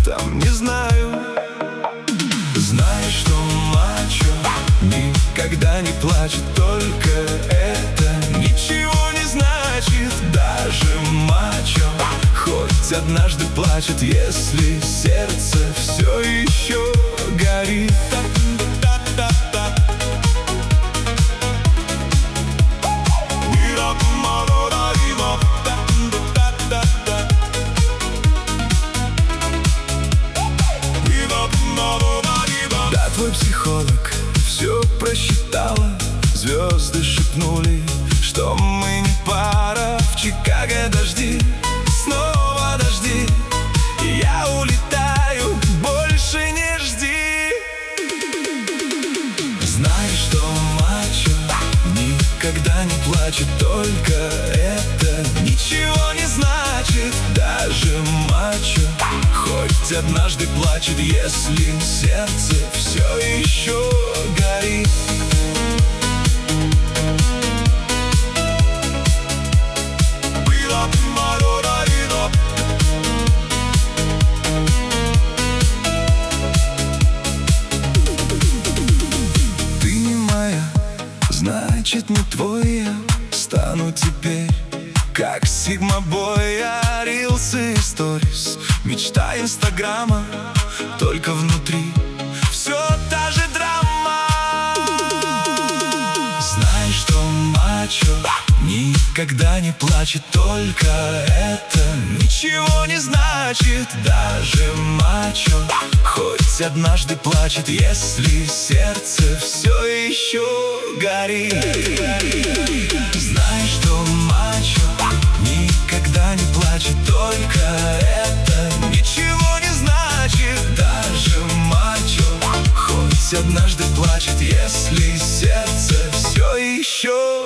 там, не знаю. Знаешь, что мачо никогда не плачет, только это ничего не значит. Даже мачо хоть однажды плачет, если сердце все еще горит. Да, твой психолог все просчитала. Звезды шепнули, что мы не пара. В Чикаго дожди, снова дожди, и я улетаю, больше не жди. Знаешь, что мачо никогда не плачет, только это ничего не значит. Даже мачо хоть однажды плачет, если сердце все еще горит. Ты не моя, значит не твоя. Стану теперь как Сигма-бой. Рилсы и сторис, мечта Инстаграма, только внутри все та же драма. Знаешь, что мачо никогда не плачет, только это ничего не значит. Даже мачо хоть однажды плачет, если сердце все еще горит. Знаешь, что мачо никогда не плачет, только это ничего не значит. Даже мачо хоть однажды плачет, если сердце все еще